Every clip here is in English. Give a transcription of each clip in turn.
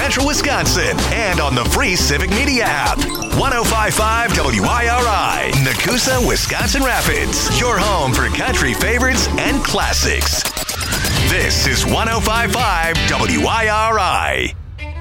Central Wisconsin and on the free Civic Media app. 105.5 WIRI, Nakusa, Wisconsin Rapids. Your home for country favorites and classics. This is 105.5 WIRI.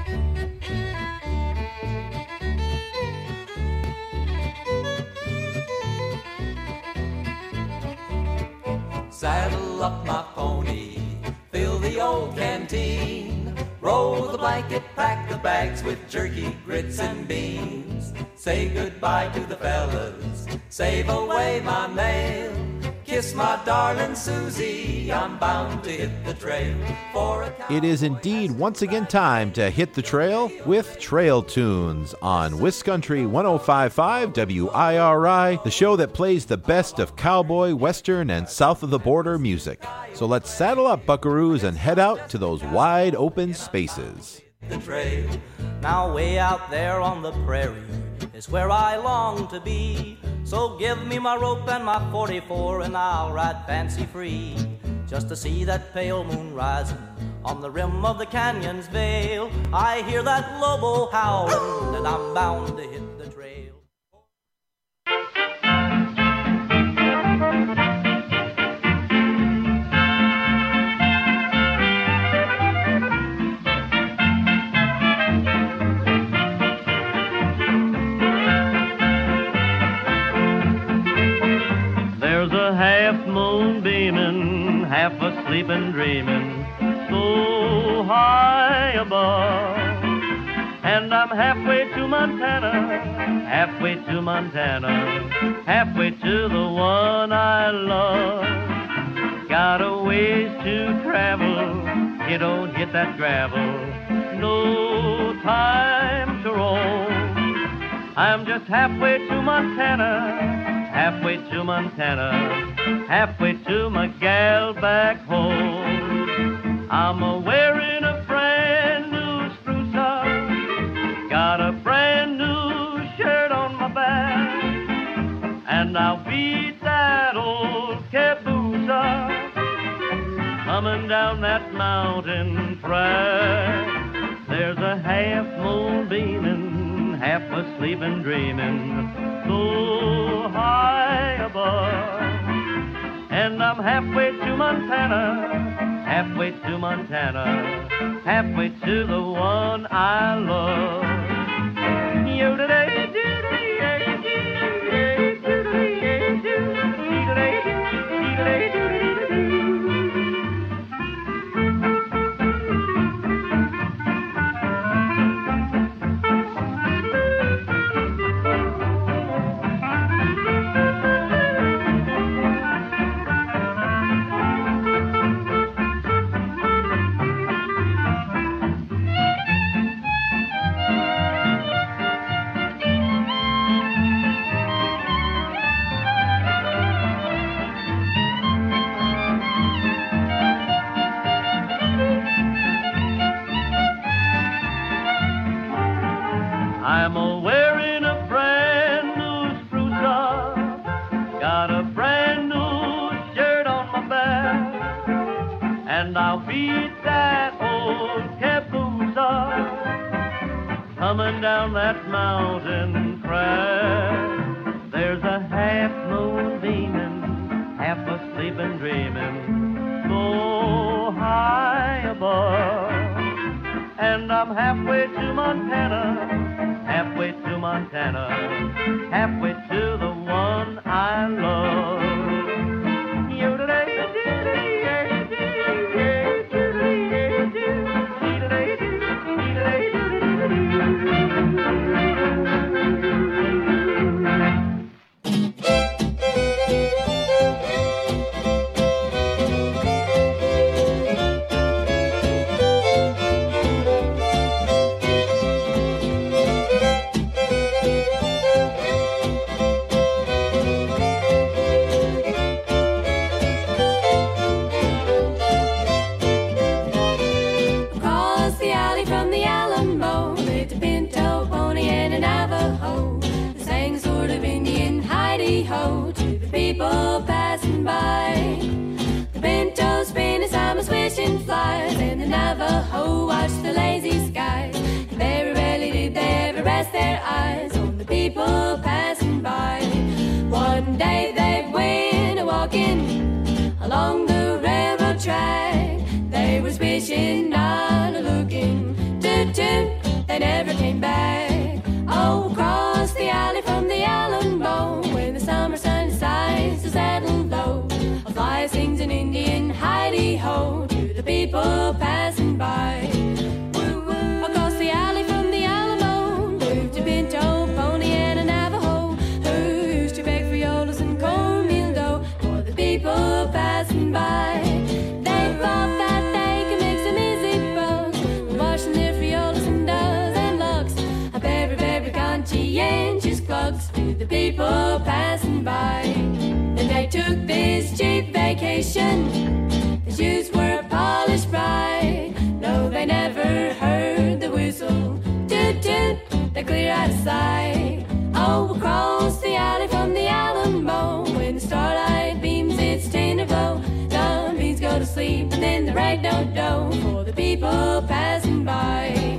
Saddle up my pony, fill the old canteen, roll the blanket, pack the bags with jerky, grits, and beans. Say goodbye to the fellas, save away my mail. Kiss my darling Susie, I'm bound to hit the trail for a It is indeed once again time to hit the trail with Trail Tunes on Wiscountry 105.5 WIRI, the show that plays the best of cowboy, western, and south of the border music. So let's saddle up, buckaroos, and head out to those wide open spaces. the trail. Now way out there on the prairie is where I long to be. So give me my rope and my 44 and I'll ride fancy free, just to see that pale moon rising on the rim of the canyon's veil. I hear that lobo howling and I'm bound to hit the trail. There's a half moon beaming, half asleep and dreaming, so high above. And I'm halfway to Montana, halfway to Montana, halfway to the one I love. Got a ways to travel, you don't hit that gravel, no time to roam. I'm just halfway to Montana, halfway to Montana, halfway to my gal back home. I'm a-wearing a brand new spruce up, got a brand new shirt on my back, and I'll beat that old caboose up, coming down that mountain track. There's a half moon beaming, half asleep and dreaming, so high above. And I'm halfway to Montana, halfway to Montana, halfway to the one I love. I'm a-wearing a brand new spruce up, got a brand new shirt on my back, and I'll beat that old caboose up, coming down that mountain track. There's a half moon beaming, half asleep and dreaming, so high above. And I'm halfway to Montana, halfway to Montana, halfway to the one I love. Flies and the Navajo watch the lazy skies. Very rarely did they ever rest their eyes on the people passing by. One day they went a-walking along the railroad track. They was wishing, not a-looking, toot-toot, they never came back. Oh, across the alley from the Alamo, when the summer sun decides to settle low, a fly sings an Indian hidey-ho to the people passing by. Woo-woo. Across the alley from the Alamo moved a pinto pony and a Navajo who used to beg violas and cornmeal dough for the people passing by. They thought that they could make some easy bucks washing their violas and does and looks a very, very conscientious clucks to the people passing by. Then they took this cheap vacation. The shoes were polished bright. No, they never heard the whistle. Toot toot, they're clear out of sight. Oh, across the alley from the Alamo, when the starlight beams its tender glow, some beans go to sleep and then the rag don't dough for the people passing by.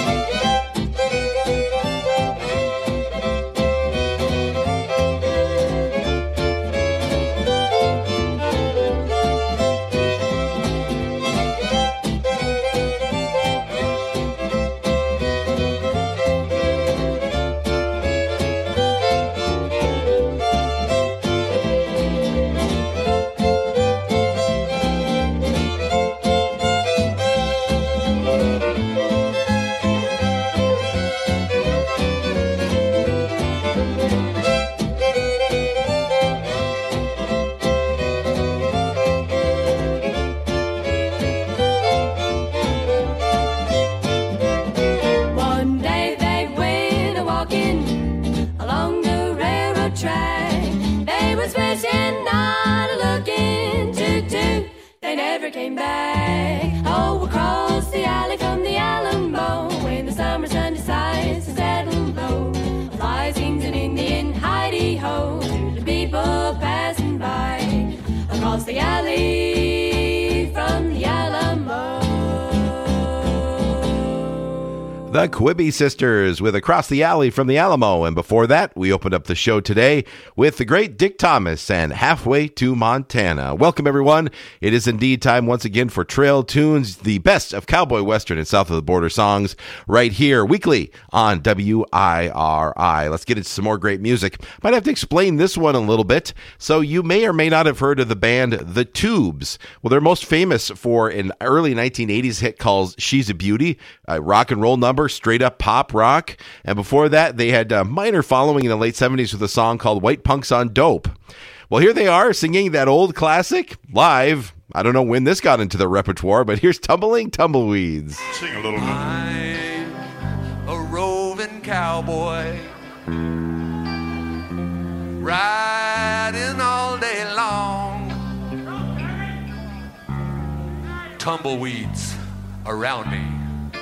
Came back. Oh, across the alley from the Alamo, when the summer sun decides to settle low, a fly sings an Indian hidey-ho to the people passing by. Across the alley from the Alamo. The Quibby Sisters with Across the Alley from the Alamo. And before that, we opened up the show today with the great Dick Thomas and Halfway to Montana. Welcome, everyone. It is indeed time once again for Trail Tunes, the best of cowboy, western, and south of the border songs right here weekly on WIRI. Let's get into some more great music. Might have to explain this one a little bit. So you may or may not have heard of the band The Tubes. Well, they're most famous for an early 1980s hit called She's a Beauty, a rock and roll number, straight up pop rock. And before that, they had a minor following in the late 70s with a song called White Punks on Dope. Well, here they are singing that old classic live. I don't know when this got into the repertoire, but here's Tumbling Tumbleweeds. Sing a little bit. I'm a roving cowboy, riding all day long. Tumbleweeds around me.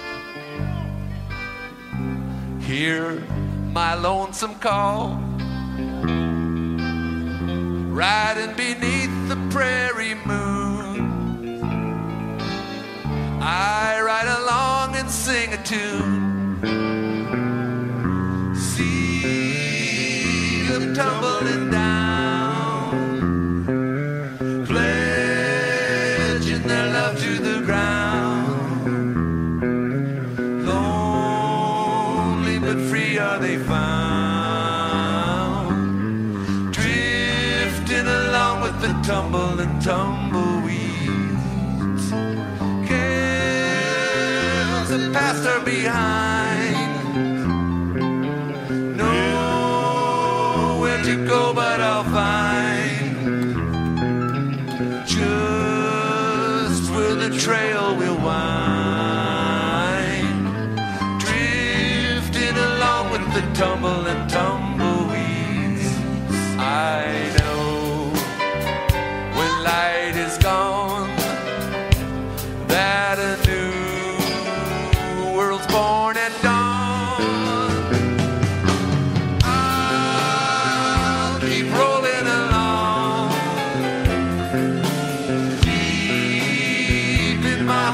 Hear my lonesome call, riding beneath the prairie moon. I ride along and sing a tune, see them tumbling down, pledging their love to the ground. But free are they found, drifting along with the tumble and tumbleweeds. Cares the past are behind, nowhere to go but I'll find just where the trail will wind. The tumble and tumbleweeds. I know when light is gone that a new world's born at dawn. I'll keep rolling along, deep in my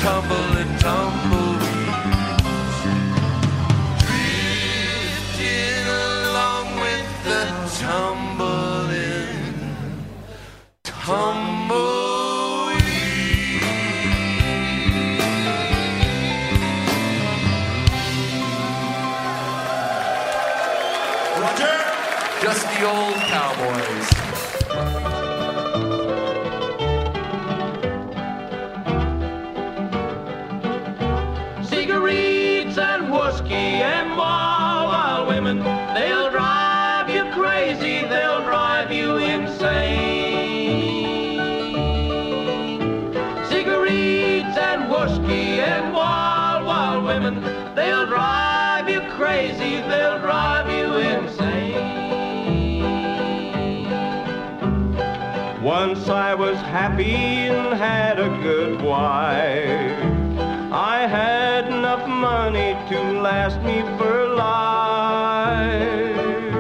tumbling tumbleweeds, drifting along with the tumbling tumbleweeds. Roger! Just the old cowboys. Cigarettes and whiskey and wild women, they'll drive you crazy, they'll drive you insane. Cigarettes and whiskey and wild women, they'll drive you crazy, they'll drive you insane. Once I was happy and had a good wife. I had enough money to last me for life.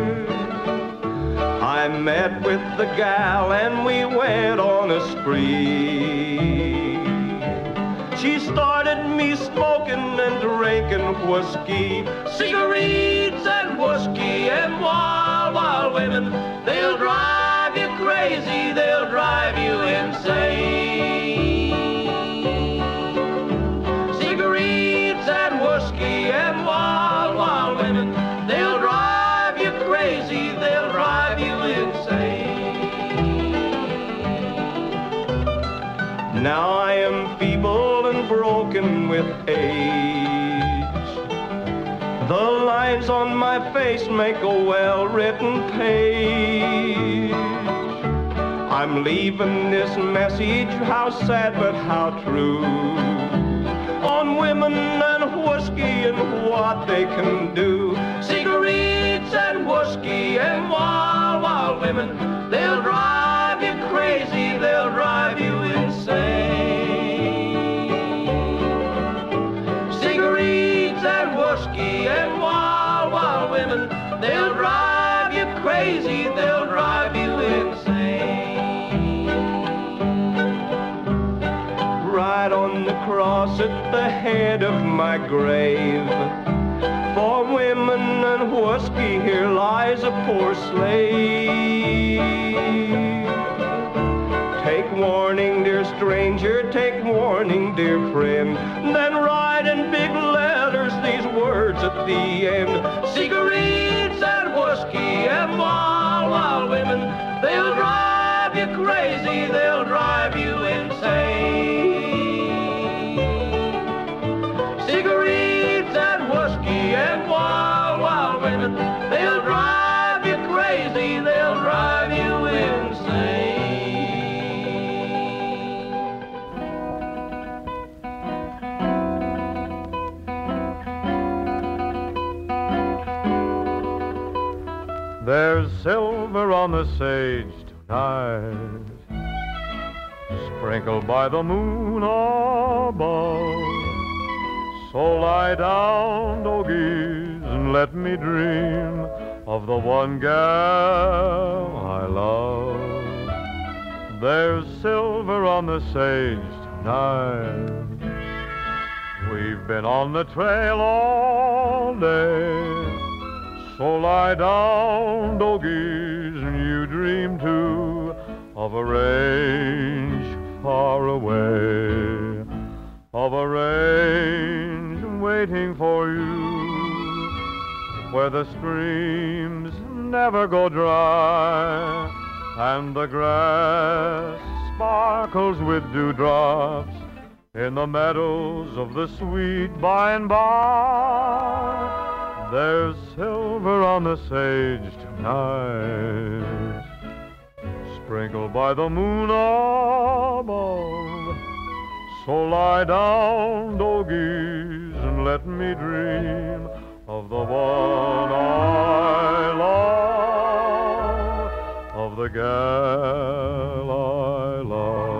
I met with the gal and we went on a spree. She started me smoking and drinking whiskey, cigarettes and whiskey and wild women. They'll drive you crazy, they'll drive you insane. Cigarettes and whiskey and wild women, they'll drive you crazy, they'll drive you insane. Now I am feeble and broken with age. The lines on my face make a well-written page. I'm leaving this message, how sad but how true, on women and whiskey and what they can do. Cigarettes and whiskey and wild women, they'll drive you crazy, they'll drive you insane. Cigarettes and whiskey and wild women, they'll drive you crazy, they'll drive you insane. Right on the cross at the head of my grave, for women and whiskey here lies a poor slave. Take warning, dear stranger, take warning, dear friend, then write in big letters these words at the end. Cigarettes and whiskey and wild women, they'll drive you crazy, they'll drive you insane. Cigarettes and whiskey and wild women, they'll drive you crazy, they'll drive you insane. There's silver on the sage tonight, sprinkled by the moon above. So lie down, doggies, and let me dream of the one gal I love. There's silver on the sage tonight. We've been on the trail all day. So lie down, doggies, and you dream too of a range far away, of a range waiting for you, where the streams never go dry, and the grass sparkles with dewdrops in the meadows of the sweet by and by. There's silver on the sage tonight, sprinkled by the moon above. So lie down, doggies, and let me dream of the one I love, of the gal I love.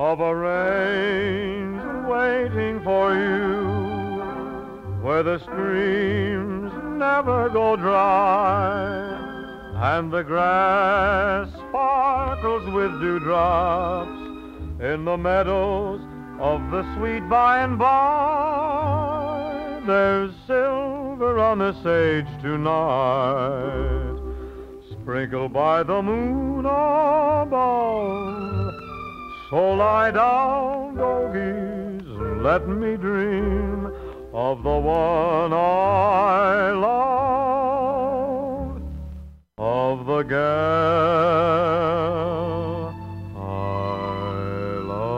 of a range waiting for you, where the streams never go dry, and the grass sparkles with dewdrops in the meadows of the sweet by and by. There's silver on the sage tonight, sprinkled by the moon above. So lie down, doggies, and let me dream of the one I love, of the gal I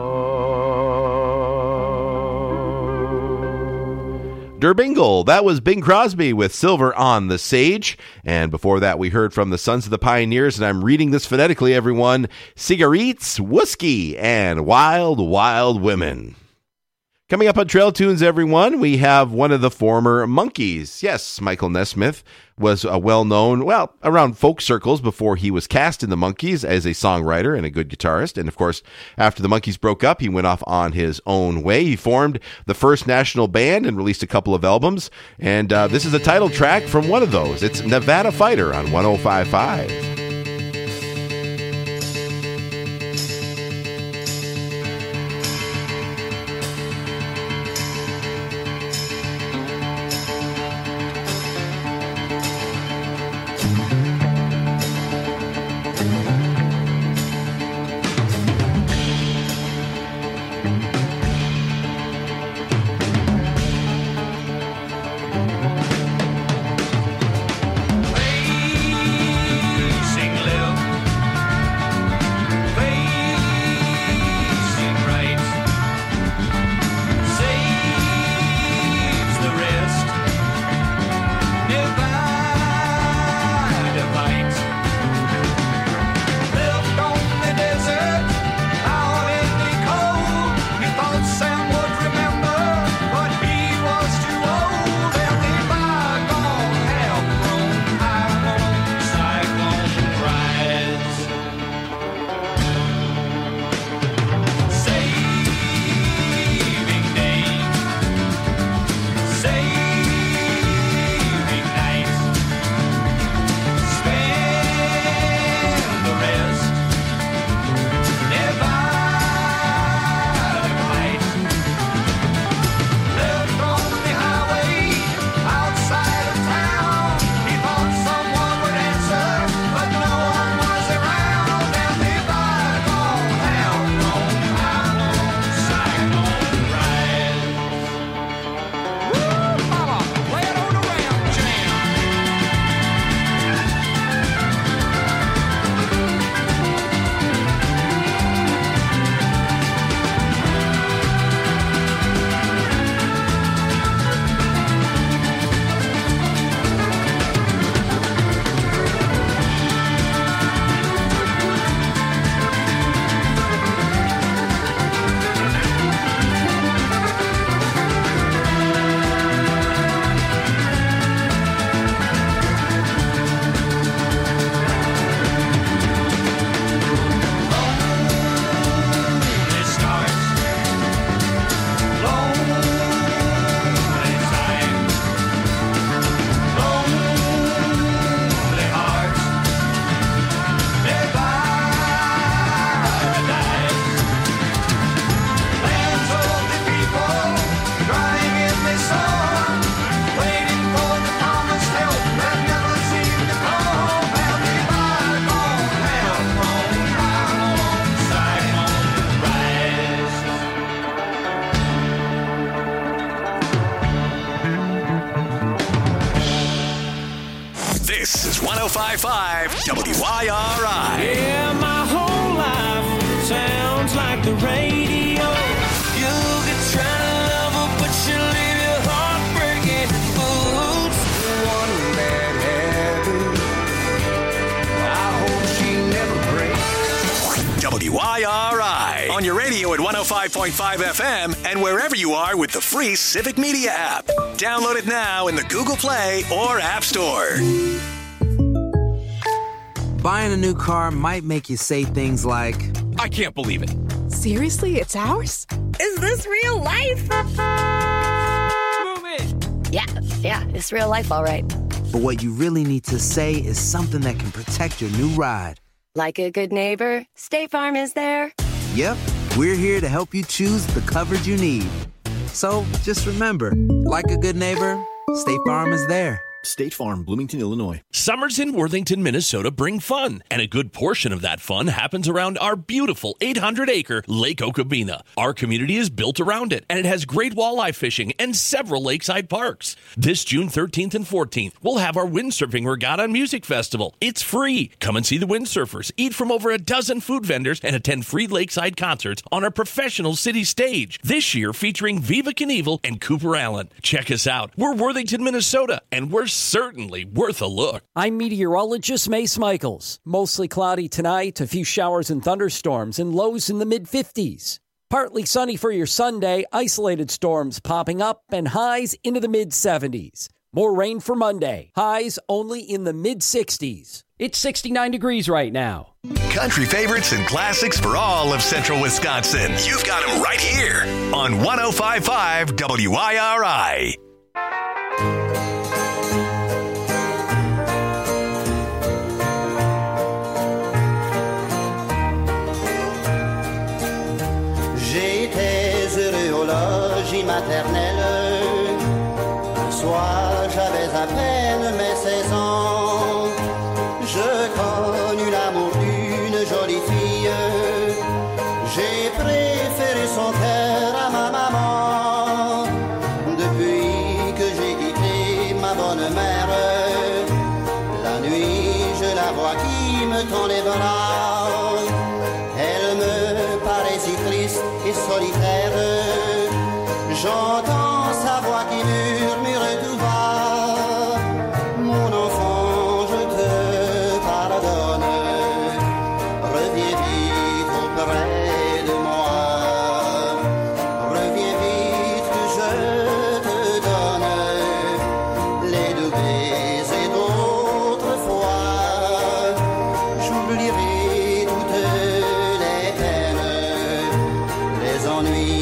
love. Bingle. That was Bing Crosby with Silver on the Sage. And before that, we heard from the Sons of the Pioneers, and I'm reading this phonetically, everyone. Cigarettes, Whiskey, and Wild, Wild Women. Coming up on Trail Tunes, everyone, we have one of the former Monkees. Yes, Michael Nesmith was well-known, around folk circles before he was cast in the Monkees as a songwriter and a good guitarist. And, of course, after the Monkees broke up, he went off on his own way. He formed the First National Band and released a couple of albums. And this is a title track from one of those. It's Nevada Fighter on 105.5. This is 105.5 WYRI. Yeah, my whole life sounds like the radio. You could try to love her, but she'll leave your heart breaking. Boots, one bad habit. I hope she never breaks. WYRI on your radio at 105.5 FM and wherever you are with the free Civic Media app. Download it now in the Google Play or App Store. Buying a new car might make you say things like, I can't believe it. Seriously, it's ours? Is this real life? Move it! Yeah, it's real life, all right. But what you really need to say is something that can protect your new ride. Like a good neighbor, State Farm is there. Yep, we're here to help you choose the coverage you need. So just remember, like a good neighbor, State Farm is there. State Farm, Bloomington, Illinois. Summers in Worthington, Minnesota bring fun, and a good portion of that fun happens around our beautiful 800-acre Lake Okabena. Our community is built around it, and it has great walleye fishing and several lakeside parks. This June 13th and 14th, we'll have our Windsurfing Regatta and Music Festival. It's free. Come and see the windsurfers, eat from over a dozen food vendors, and attend free lakeside concerts on our professional city stage. This year featuring Viva Knievel and Cooper Allen. Check us out. We're Worthington, Minnesota, and we're certainly worth a look. I'm meteorologist Mace Michaels. Mostly cloudy tonight, a few showers and thunderstorms, and lows in the mid-50s. Partly sunny for your Sunday, isolated storms popping up, and highs into the mid-70s. More rain for Monday, highs only in the mid-60s. It's 69 degrees right now. Country favorites and classics for all of central Wisconsin. You've got them right here on 105.5 WIRI. Maternelle. Un soir, j'avais à peine mes 16 ans. Je connus l'amour d'une jolie fille. J'ai préféré son cœur à ma maman. Depuis que j'ai quitté ma bonne mère, la nuit, je la vois qui me tend les bras. Elle me paraît si triste et solitaire. J'entends sa voix qui murmure tout bas. Mon enfant, je te pardonne. Reviens vite auprès de moi. Reviens vite que je te donne les doux baisers d'autrefois. J'oublierai toutes les peines, les ennuis.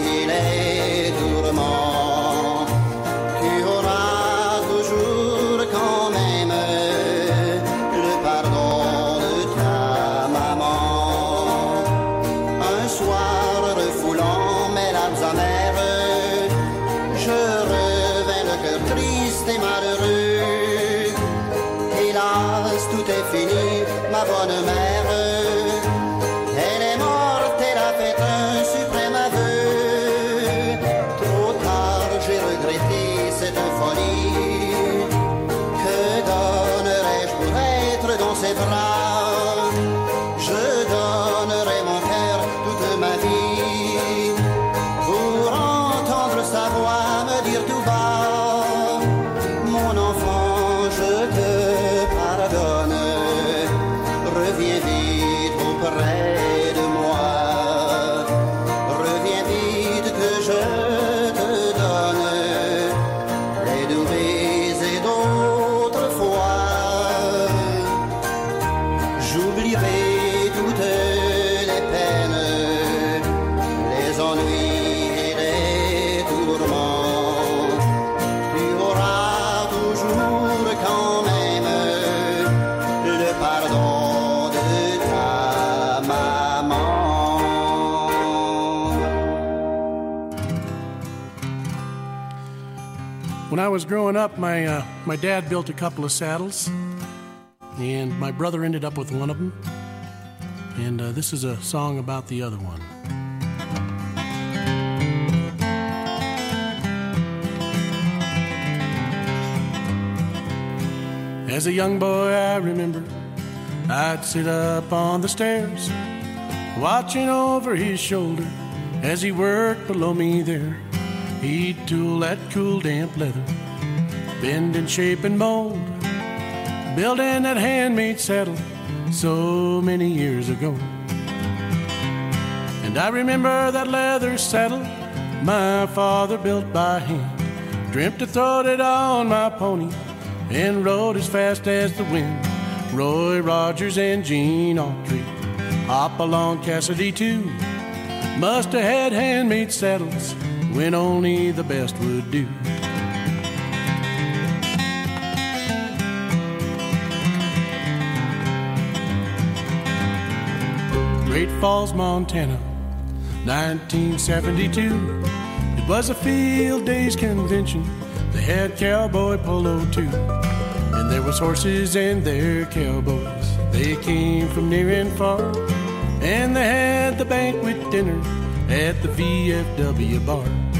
Ma bonne mère, elle est morte, elle a fait un suprême aveu. Trop tard, j'ai regretté cette folie. Que donnerais-je pour être dans ses bras? Je donnerais mon cœur toute ma vie pour entendre sa voix me dire tout bas: mon enfant, je te pardonne. Reviens vite auprès de moi. Reviens vite que je te donne les doux baisers d'autrefois. J'oublierai toutes les peines, les ennuis et les tourments. Tu auras toujours quand même le pardon. When I was growing up, my dad built a couple of saddles, and my brother ended up with one of them. And this is a song about the other one. As a young boy, I remember I'd sit up on the stairs, watching over his shoulder as he worked below me there. He'd tool that cool, damp leather, bend and shape and mold, building that handmade saddle so many years ago. And I remember that leather saddle my father built by hand, dreamt to throw it on my pony and rode as fast as the wind. Roy Rogers and Gene Autry, Hopalong Cassidy too, Must have had handmade saddles when only the best would do. Great Falls, Montana, 1972. It was a field days convention. They had cowboy polo too. And there was horses and their cowboys. They came from near and far. And they had the banquet dinner at the VFW bar.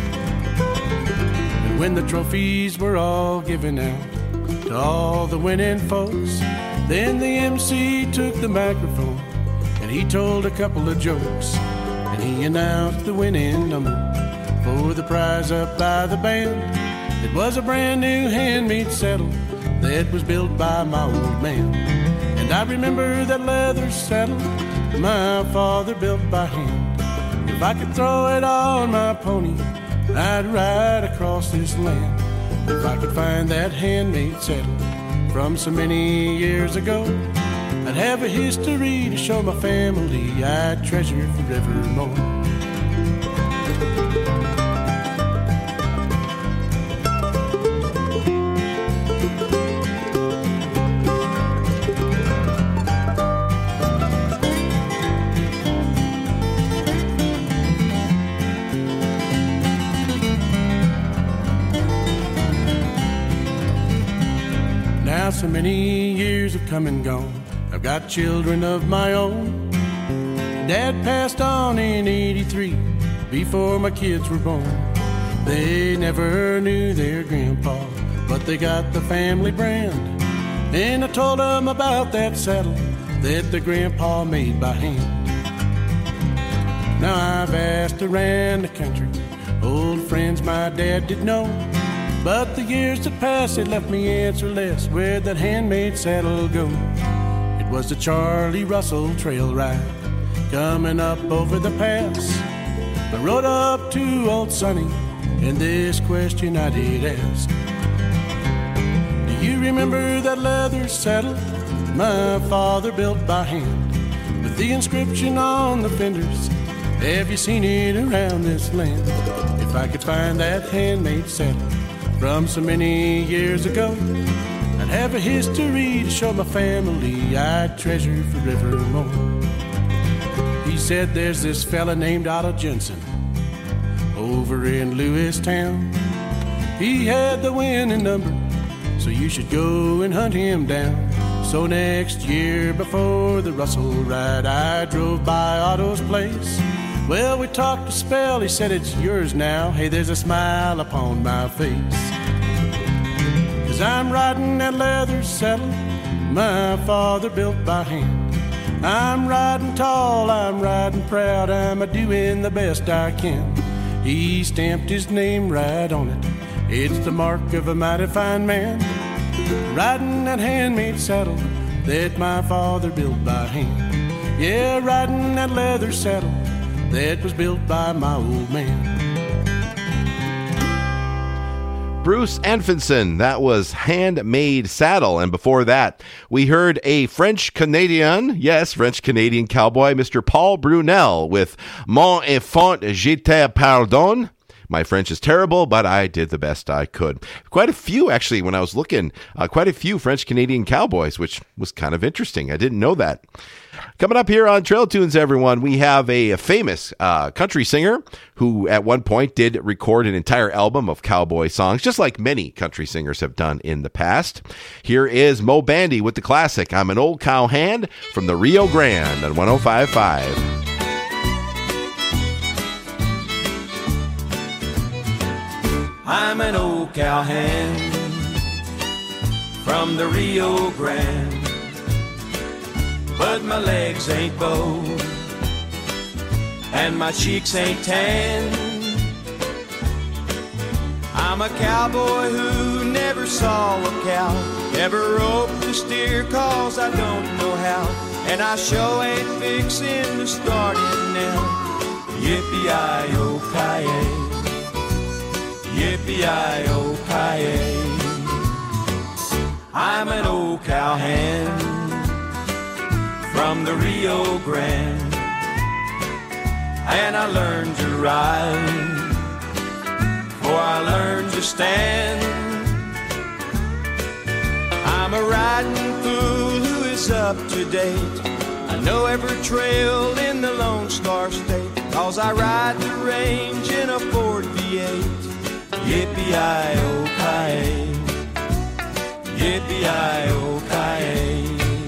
And when the trophies were all given out to all the winning folks, then the MC took the microphone and he told a couple of jokes. And he announced the winning number for the prize up by the band. It was a brand new handmade saddle that was built by my old man. And I remember that leather saddle my father built by hand. If I could throw it on my pony, I'd ride across this land. If I could find that handmade saddle from so many years ago, I'd have a history to show my family I'd treasure forevermore. So many years have come and gone. I've got children of my own. Dad passed on in '83 before my kids were born. They never knew their grandpa, but they got the family brand. And I told them about that saddle that the grandpa made by hand. Now I've asked around the country, old friends my dad did know, but the years that passed, it left me answerless. Where'd that handmade saddle go? It was the Charlie Russell trail ride, coming up over the pass. I rode up to Old Sonny, and this question I did ask. Do you remember that leather saddle my father built by hand, with the inscription on the fenders? Have you seen it around this land? If I could find that handmade saddle from so many years ago, I'd have a history to show my family I'd treasure forevermore. He said there's this fella named Otto Jensen over in Lewistown. He had the winning number, so you should go and hunt him down. So next year before the Russell ride, I drove by Otto's place. Well, we talked a spell, he said it's yours now. Hey, there's a smile upon my face, 'cause I'm riding that leather saddle my father built by hand. I'm riding tall, I'm riding proud, I'm a-doing the best I can. He stamped his name right on it, it's the mark of a mighty fine man. Riding that handmade saddle that my father built by hand. Yeah, riding that leather saddle that was built by my old man. Bruce Anfinson, that was Handmade Saddle. And before that, we heard a French-Canadian, yes, French-Canadian cowboy, Mr. Paul Brunel with Mon enfant, je te pardonne. My French is terrible, but I did the best I could. Quite a few, actually, when I was looking, quite a few French-Canadian cowboys, which was kind of interesting. I didn't know that. Coming up here on Trail Tunes, everyone, we have a famous country singer who at one point did record an entire album of cowboy songs, just like many country singers have done in the past. Here is Mo Bandy with the classic, I'm an Old Cow Hand, from the Rio Grande on 105.5. I'm an old cowhand from the Rio Grande, but my legs ain't bowed and my cheeks ain't tan. I'm a cowboy who never saw a cow, never roped a steer 'cause I don't know how, and I sure ain't fixin' to start it now. Yippee-i-oh-ki-yay, yippee-i-oh-ki-yay. I'm an old cowhand from the Rio Grande. and I learned to ride, for I learned to stand. I'm a riding fool who is up to date. I know every trail in the Lone Star State, 'cause I ride the range in a Ford V8. Yippee-i-oh-ki-yay, yippee-i-oh-ki-yay.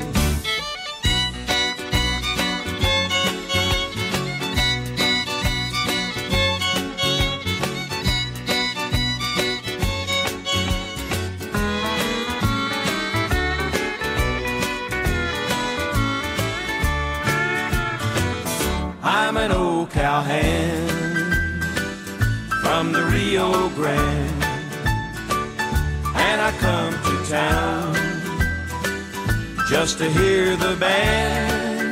I'm an old cowhand from the Rio Grande, and I come to town just to hear the band.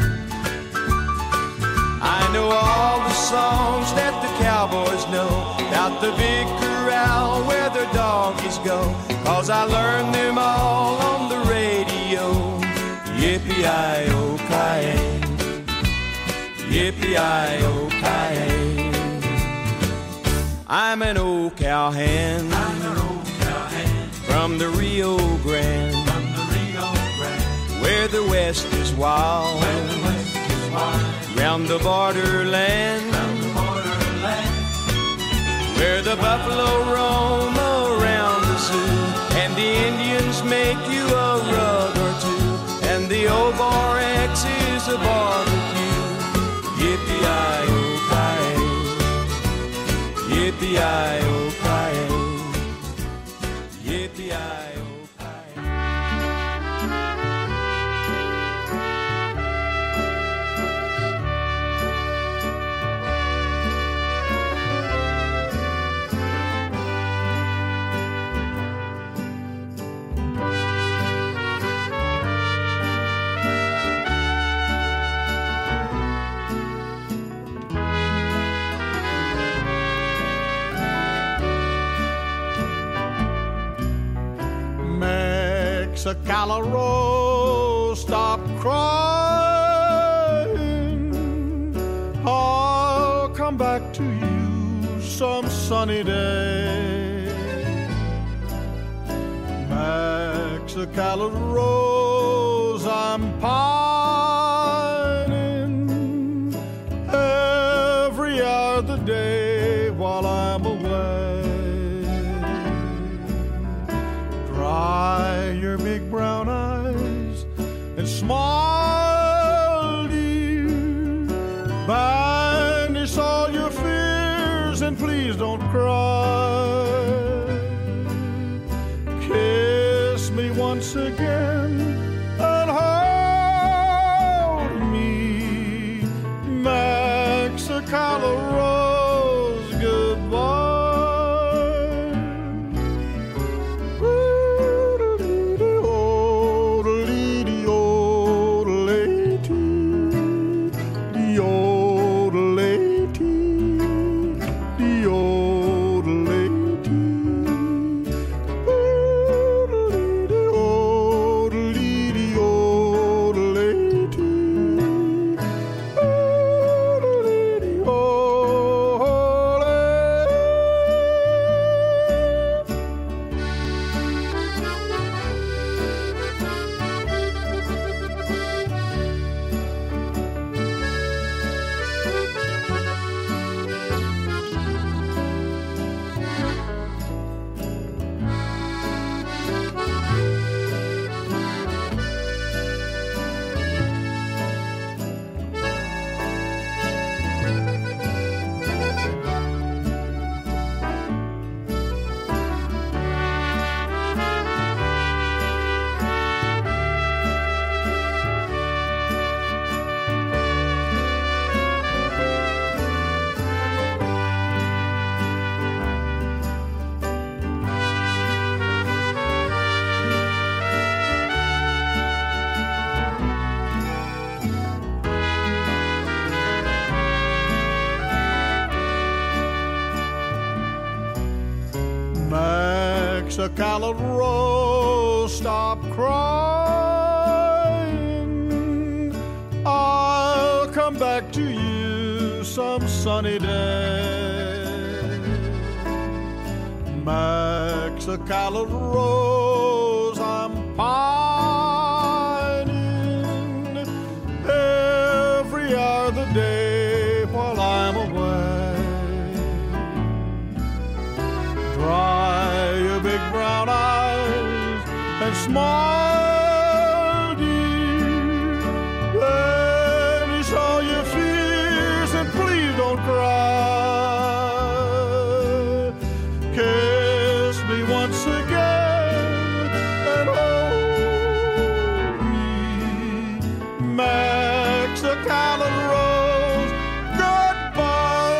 I know all the songs that the cowboys know about the big corral where their doggies go, 'cause I learned them all on the radio. Yippee-i-oh-ki-yay, yippee-i-oh-ki-yay. I'm an old cowhand, from the Rio Grande, where the West is wild, round the borderland, where the buffalo roam around the zoo, and the Indians make you a rug or two, and the old Bar X is a barbecue. Yippee-i-oh-ki-yay, yippee-i-oh-ki-yay, yippee-i-oh-ki-yay. Mexicali, stop crying. I'll come back to you some sunny day. Mexicali Rose, I'm pining every hour of the day while I'm away. Dry your big brown eyes and smile, dear. Banish all your fears and please don't cry. Kiss me once again and hold me, Mexicali Rose, goodbye. Mexicali Rose, stop crying. I'll come back to you some sunny day. Max, a callous rose, I'm pining every hour of the day while I'm away. Dry your big brown eyes and smile, dear. Banish all your fears and please don't cry. Kiss me once again and hold me. Max, the callous rose, goodbye.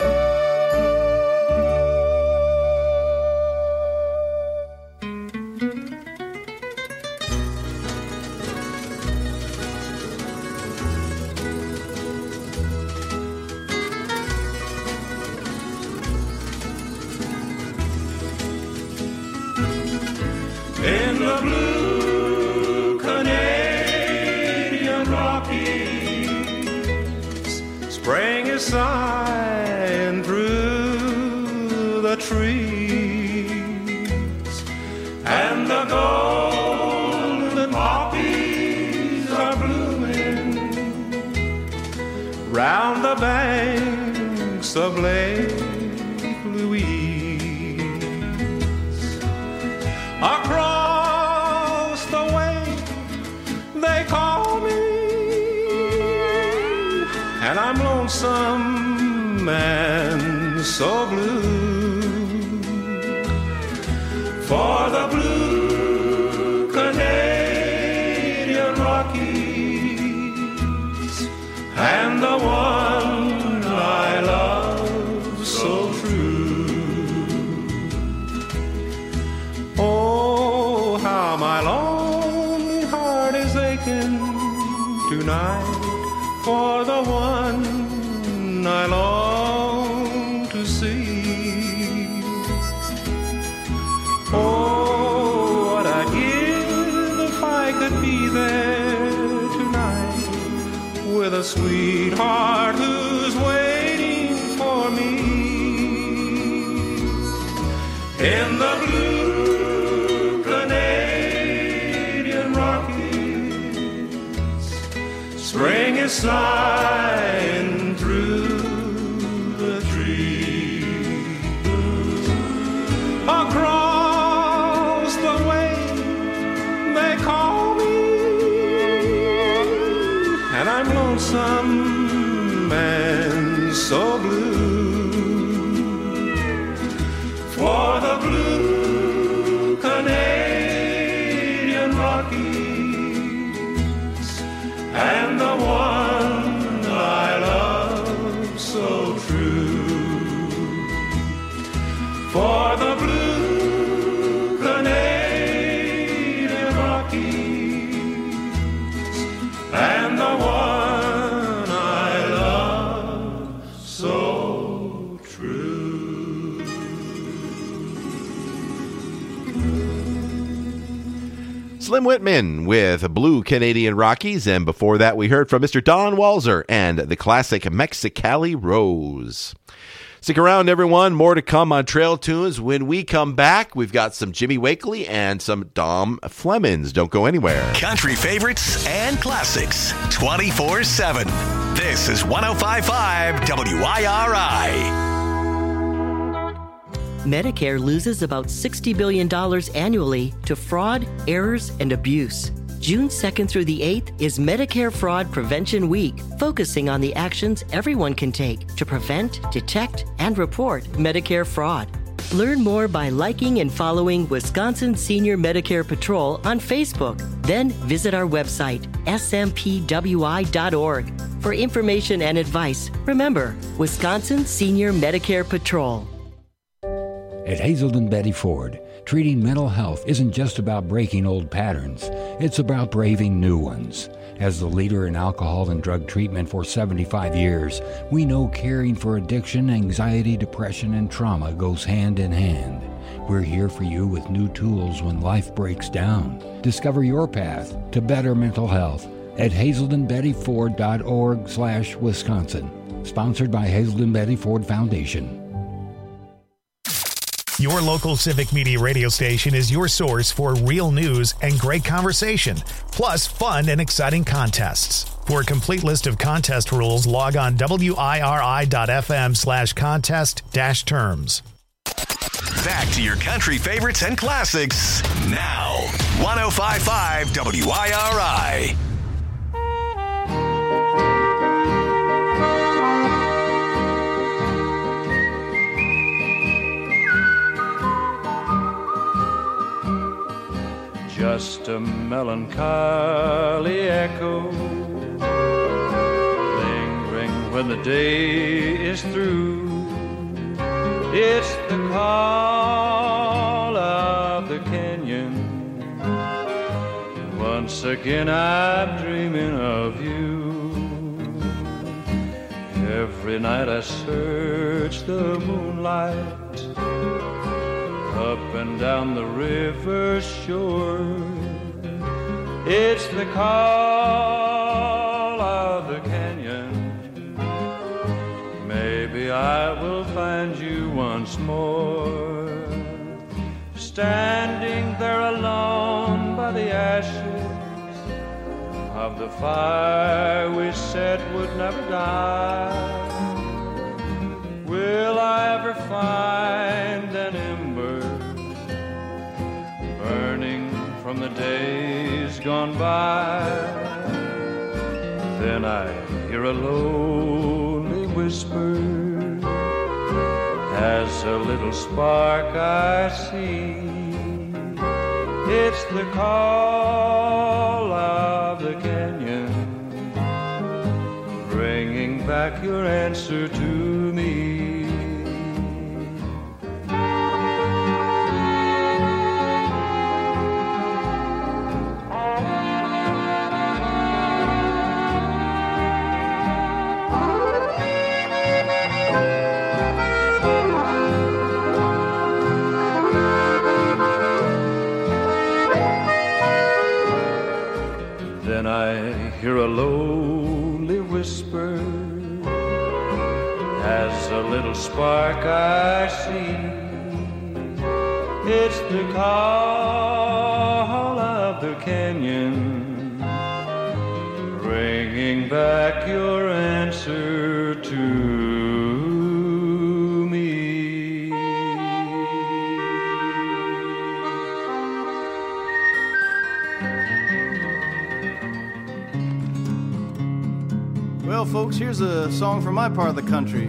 In the blue Canadian Rockies, spring is sighing through the trees, and the golden poppies are blooming round the banks of Lake Louise. Across the way they call me, and I'm lonesome and so blue, for the blue Canadian Rockies and the one I love so true. Oh, how my lonely heart is aching tonight for the one I long to see. Oh, what I'd give if I could be there tonight with a sweetheart who's waiting for me in the blue spring is sighing through the trees. Across the way they call me, and I'm lonesome and so blue, for the blue Canadian Rockies and the one I love so true, for the blue Canadian Rockies and the one I love so true. Slim Whitman with Blue Canadian Rockies, and before that we heard from Mr. Don Walser and the classic Mexicali Rose. Stick around, everyone. More to come on Trail Tunes. When we come back, we've got some Jimmy Wakely and some Dom Flemons. Don't go anywhere. Country favorites and classics 24/7. This is 105.5 WIRI. Medicare loses about $60 billion annually to fraud, errors, and abuse. June 2nd through the 8th is Medicare Fraud Prevention Week, focusing on the actions everyone can take to prevent, detect, and report Medicare fraud. Learn more by liking and following Wisconsin Senior Medicare Patrol on Facebook. Then visit our website, smpwi.org. For information and advice, remember, Wisconsin Senior Medicare Patrol. At Hazelden Betty Ford, treating mental health isn't just about breaking old patterns. It's about braving new ones. As the leader in alcohol and drug treatment for 75 years, we know caring for addiction, anxiety, depression, and trauma goes hand in hand. We're here for you with new tools when life breaks down. Discover your path to better mental health at hazeldenbettyford.org/Wisconsin. Sponsored by Hazelden Betty Ford Foundation. Your local Civic Media radio station is your source for real news and great conversation, plus fun and exciting contests. For a complete list of contest rules, log on wiri.fm/contest-terms. Back to your country favorites and classics now. 105.5 WIRI. Just a melancholy echo, lingering when the day is through. It's the call of the canyon. Once again I'm dreaming of you. Every night I search the moonlight, up and down the river shore. It's the call of the canyon. Maybe I will find you once more, standing there alone by the ashes of the fire we said would never die. Will I ever find an ember burning from the days gone by? Then I hear a lonely whisper, as a little spark I see. It's the call of the canyon, bringing back your answer to me. Then I hear a lonely whisper, as a little spark I see. It's the call of the canyon, bringing back your answer to me. Well, folks, here's a song from my part of the country.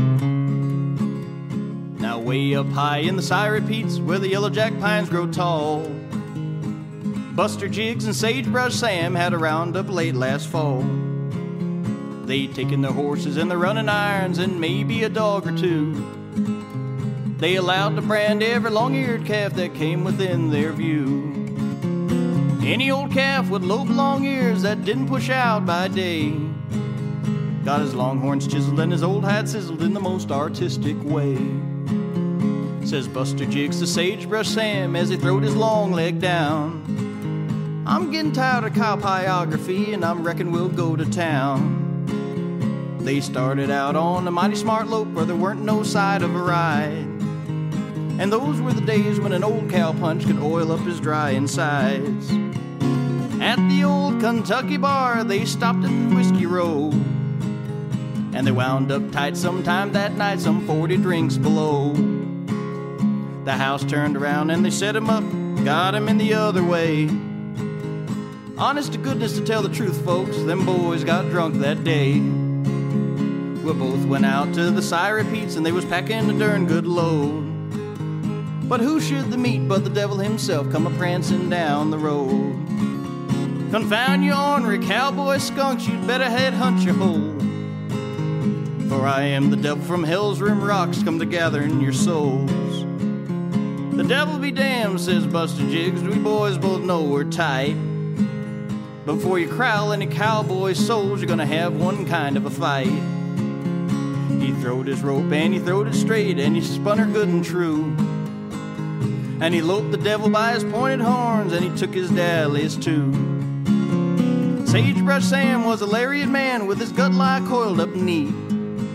Now, way up high in the Syra Peaks, where the yellow jack pines grow tall, Buster Jiggs and Sagebrush Sam had a roundup late last fall. They'd taken their horses and their running irons and maybe a dog or two. They allowed to brand every long-eared calf that came within their view. Any old calf with low long ears that didn't push out by day got his longhorns chiseled and his old hide sizzled in the most artistic way. Says Buster Jiggs to Sagebrush Sam as he throwed his long leg down, I'm getting tired of cow piography and I'm reckon we'll go to town. They started out on a mighty smart lope where there weren't no sight of a ride, and those were the days when an old cow punch could oil up his dry insides. At the old Kentucky bar they stopped at the Whiskey Row, and they wound up tight sometime that night, some 40 drinks below. The house turned around and they set him up, got him in the other way. Honest to goodness, to tell the truth, folks, them boys got drunk that day. We both went out to the Syra Peaks and they was packing a darn good load. But who should they meet but the devil himself come a-prancing down the road. Confound you ornery cowboy skunks, you'd better head-hunt your hole, for I am the devil from hell's rim rocks, come to gathering your souls. The devil be damned, says Buster Jiggs, we boys both know we're tight. But before you corral any cowboy souls, you're gonna have one kind of a fight. He throwed his rope and he throwed it straight, and he spun her good and true. And he loped the devil by his pointed horns, and he took his dallies too. Sagebrush Sam was a lariat man with his gut lie coiled up neat.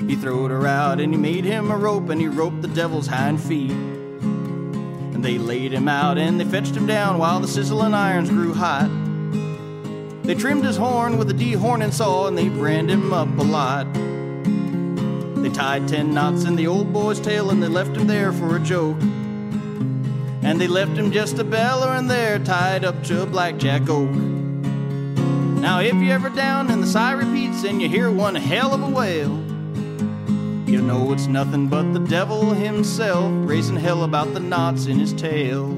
He throwed her out and he made him a rope, and he roped the devil's hind feet. And they laid him out and they fetched him down while the sizzling irons grew hot. They trimmed his horn with a dehorning saw, and they brand him up a lot. They tied 10 knots in the old boy's tail, and they left him there for a joke. And they left him just a bellowing there, tied up to a blackjack oak. Now if you're ever down in the Syrie Peaks and you hear one hell of a wail, you know it's nothing but the devil himself raising hell about the knots in his tail.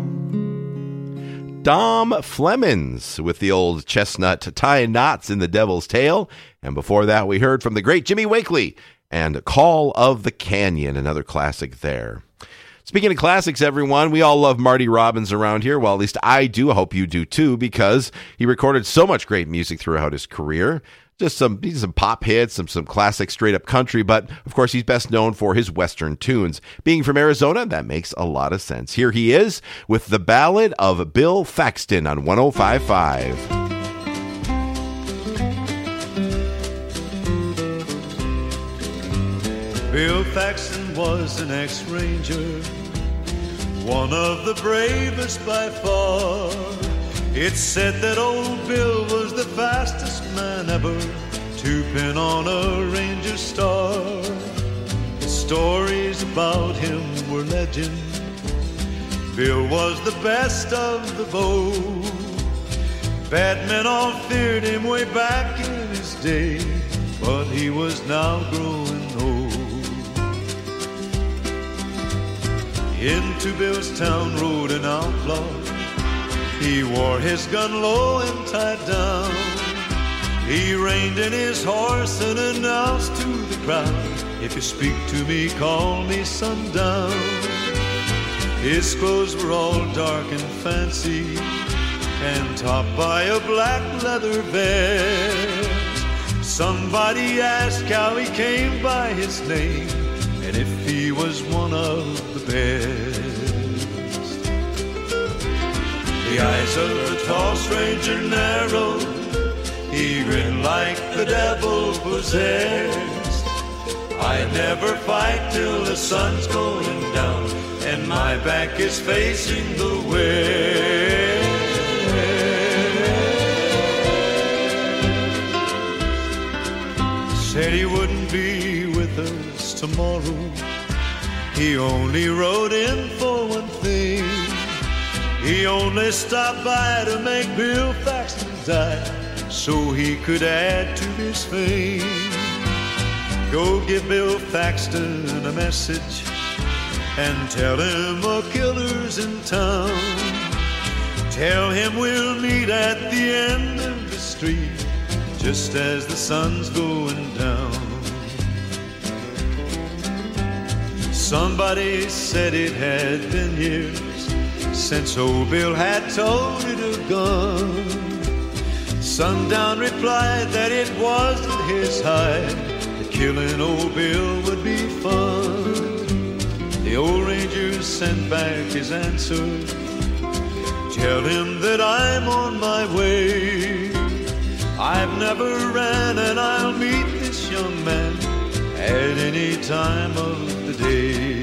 Dom Flemons with the old chestnut tying knots in the devil's tail. And before that, we heard from the great Jimmy Wakely and Call of the Canyon, another classic there. Speaking of classics, everyone, we all love Marty Robbins around here. Well, at least I do. I hope you do too, because he recorded so much great music throughout his career. Just some pop hits, some classic straight-up country, but of course he's best known for his Western tunes. Being from Arizona, that makes a lot of sense. Here he is with the Ballad of Bill Thaxton on 105.5. Bill Thaxton was an ex-ranger, one of the bravest by far. It's said that old Bill was the fastest man ever to pin on a ranger star. The stories about him were legend. Bill was the best of the bow. Bad men all feared him way back in his day, but he was now growing old. Into Bill's town rode an outlaw. He wore his gun low and tied down. He reined in his horse and announced to the crowd, "If you speak to me, call me Sundown." His clothes were all dark and fancy, and topped by a black leather vest. Somebody asked how he came by his name, and if he was one of the best. The eyes of the tall stranger narrowed. He grinned like the devil possessed. I never fight till the sun's going down and my back is facing the west. Said he wouldn't be with us tomorrow. He only rode in for one thing. He only stopped by to make Bill Thaxton die, so he could add to his fame. Go give Bill Thaxton a message and tell him a killer's in town. Tell him we'll meet at the end of the street just as the sun's going down. Somebody said it had been years since old Bill had toted a gun. Sundown replied that it wasn't his hide, that killing old Bill would be fun. The old ranger sent back his answer, tell him that I'm on my way. I've never ran and I'll meet this young man at any time of the day.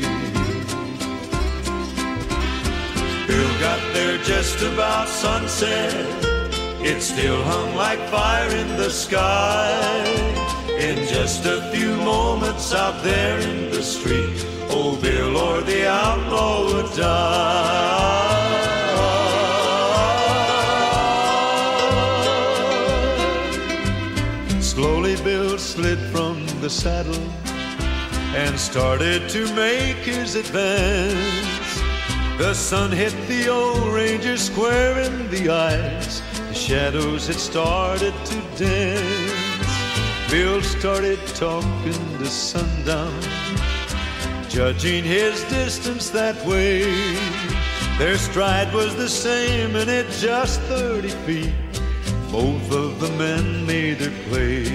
Bill got there just about sunset. It still hung like fire in the sky. In just a few moments out there in the street, old Bill or the outlaw would die. Slowly Bill slid from the saddle and started to make his advance. The sun hit the old ranger square in the eyes. The shadows had started to dance. Bill started talking to Sundown, judging his distance that way. Their stride was the same and at just 30 feet, both of the men made their play.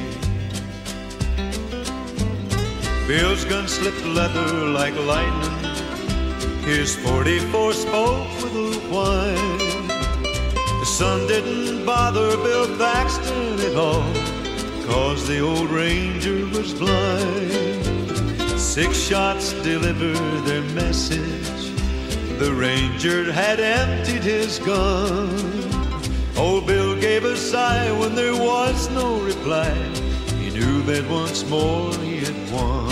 Bill's gun slipped leather like lightning. His 44 spoke with a whine. The sun didn't bother Bill Thaxton at all, because the old ranger was blind. 6 shots delivered their message. The ranger had emptied his gun. Old Bill gave a sigh when there was no reply. He knew that once more he had won.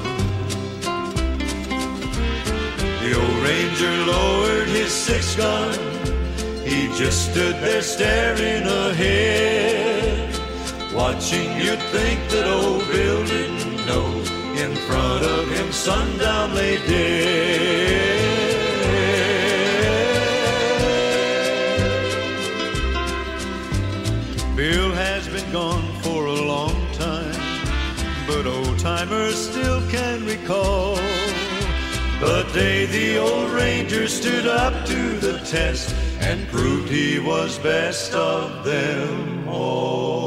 The old ranger lowered his 6 gun. He just stood there staring ahead, watching. You'd think that old Bill didn't know. In front of him sundown lay dead. Bill has been gone for a long time, but old-timers still can recall the day the old ranger stood up to the test and proved he was best of them all.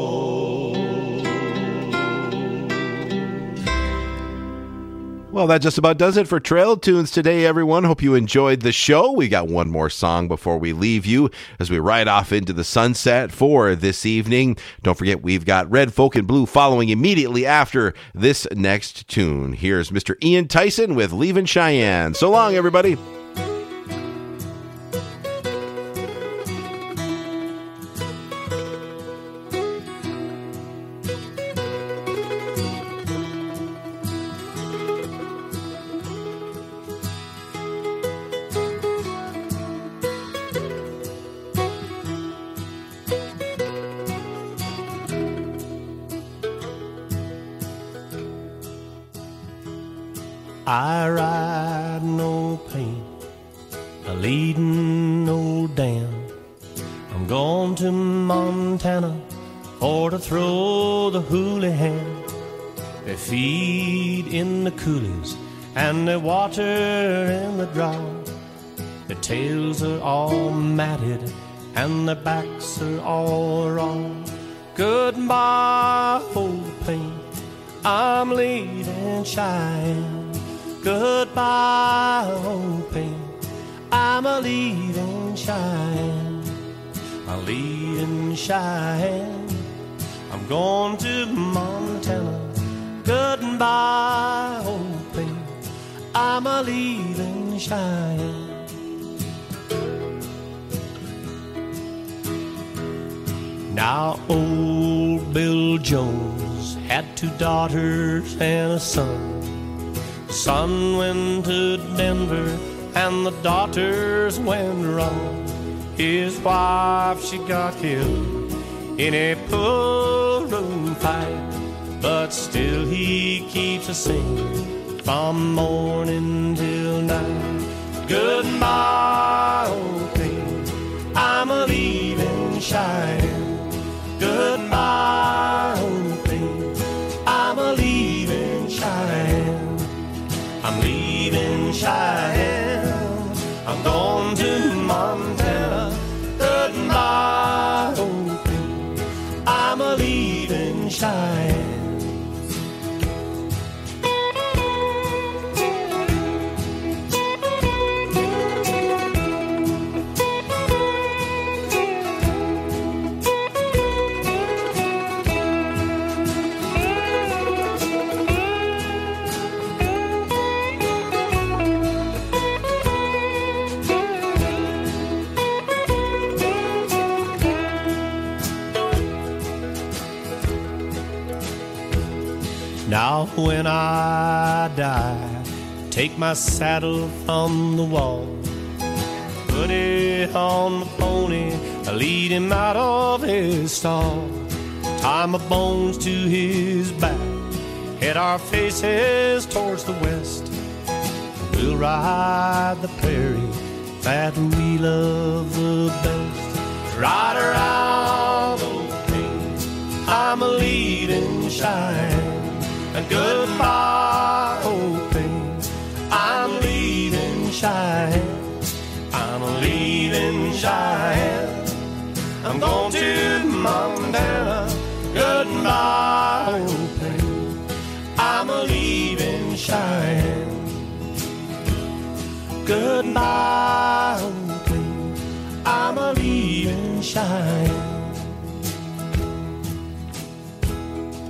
Well, that just about does it for Trail Tunes today, everyone. Hope you enjoyed the show. We got one more song before we leave you as we ride off into the sunset for this evening. Don't forget, we've got Red Folk and Blue following immediately after this next tune. Here's Mr. Ian Tyson with Leavin' Cheyenne. So long, everybody. I ride no pain, a leading old Dan. I'm going to Montana for to throw the houlihan. They feed in the coulees and they water in the drought. Their tails are all matted and their backs are all raw. Goodbye, old pain, I'm leaving Cheyenne. Goodbye, old pain, I'm a-leaving Cheyenne. I'm leaving Cheyenne, I'm going to Montana. Goodbye, old pain, I'm a-leaving Cheyenne. Now old Bill Jones had 2 daughters and a son. The son went to Denver and the daughters went wrong. His wife, she got killed in a pool room fight, but still he keeps a singing from morning till night. Goodbye, old pain, I'm a-leaving Cheyenne. Goodbye, old pain, I'm a-leaving Cheyenne. I'm leaving Cheyenne, I'm going to Montana. Goodbye, old pain, I'm a-leaving Cheyenne. Now when I die, take my saddle from the wall, put it on my pony, lead him out of his stall, tie my bones to his back, head our faces towards the west. We'll ride the prairie that we love the best. Ride around the plains, I'm a-leaving Cheyenne. And goodbye, old pain, I'm leaving Cheyenne. I'm leaving Cheyenne, I'm going to Montana. Goodbye, old pain, I'm leaving Cheyenne. Goodbye, old pain, I'm leaving Cheyenne.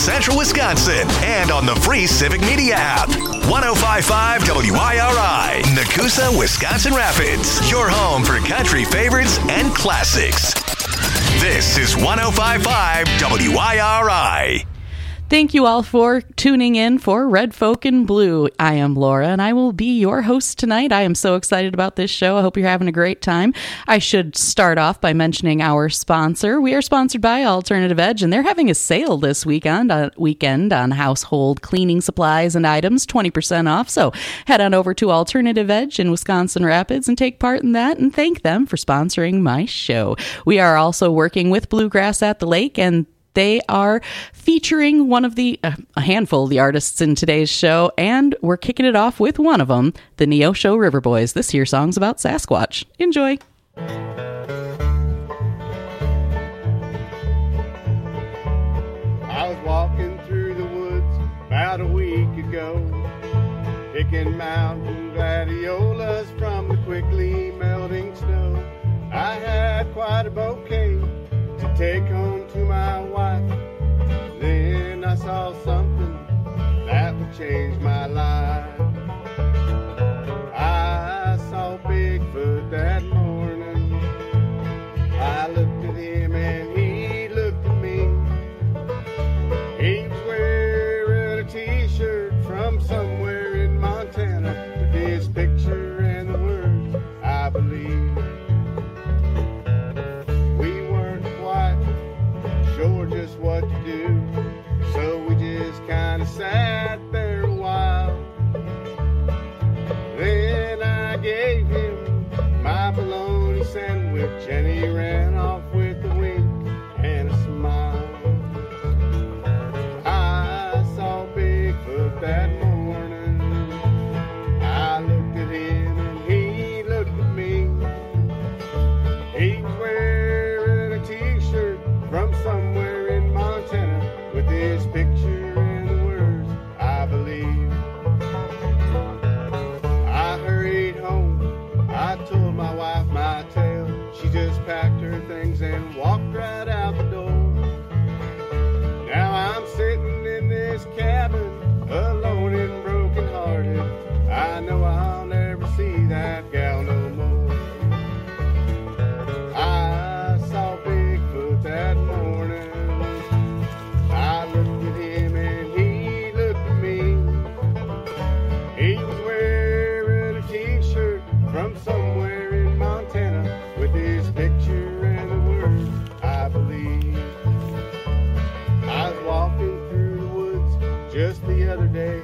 Central Wisconsin and on the free Civic Media app. 105.5 WIRI, Nakusa, Wisconsin Rapids. Your home for country favorites and classics. This is 105.5 WIRI. Thank you all for tuning in for Red Folk in Blue. I am Laura, and I will be your host tonight. I am so excited about this show. I hope you're having a great time. I should start off by mentioning our sponsor. We are sponsored by Alternative Edge, and they're having a sale this weekend on household cleaning supplies and items, 20% off. So head on over to Alternative Edge in Wisconsin Rapids and take part in that, and thank them for sponsoring my show. We are also working with Bluegrass at the Lake, and they are featuring one of a handful of the artists in today's show, and we're kicking it off with one of them, the Neosho River Boys. This here song's about Sasquatch. Enjoy. I was walking through the woods about a week ago, picking mountain gladiolas from the quickly melting snow. I had quite a bouquet to take home to my wife. Then I saw something that would change my life. I saw Bigfoot that morning. I looked at him and he looked at me. He was wearing a t-shirt from somewhere in Montana with his picture and the words, I believe. Sure just what to do, so we just kind of sat there a while. Then I gave him my bologna sandwich and he ran off with a wink and a smile. I saw Bigfoot that morning. I looked at him and he looked at me. He was wearing a t-shirt from somewhere in Montana with his picture and the words, I believe. I hurried home. I told my wife my tale. She just packed her things and walked right out the door. Now I'm sitting in this cabin alone and broken hearted. I know I'll never see that gal no more. I saw Bigfoot that morning. I looked at him and he looked at me. He was wearing a t-shirt from somewhere in Montana with his picture and the words, I believe. I was walking through the woods just the other day,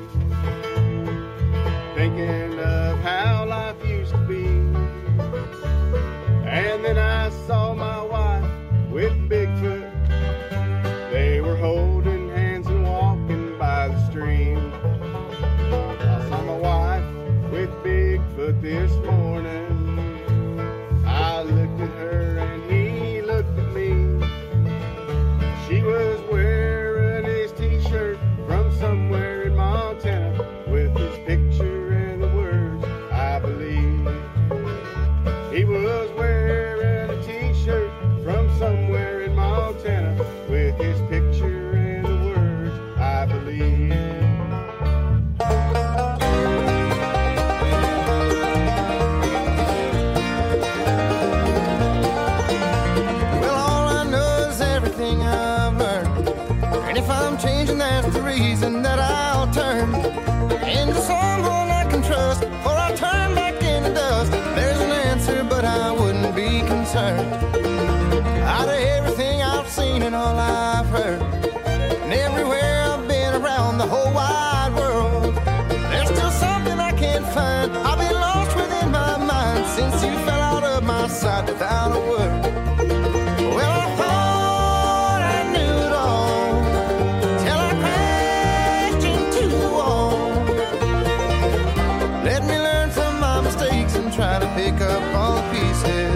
thinking of how life used to be. And then I saw my wife with Bigfoot. They were holding hands and walking by the stream. I saw my wife with Bigfoot this morning. I looked at her and he looked at me. She was wearing his t-shirt from somewhere in Montana with his picture and the words, I believe. He was wearing a t-shirt from somewhere in Montana with his picture and the words, I believe. Well, all I know is everything I've learned, and if I'm changing, that's the reason that I'll turn into someone I can trust, or I'll turn back into dust. There's an answer, but I wouldn't be concerned. Out of everything I've seen and all I've heard, and everywhere I've been around the whole wide world, there's still something I can't find. I've been lost within my mind since you fell out of my sight without a word. Well, I thought I knew it all till I crashed into the wall. Let me learn from my mistakes and try to pick up all the pieces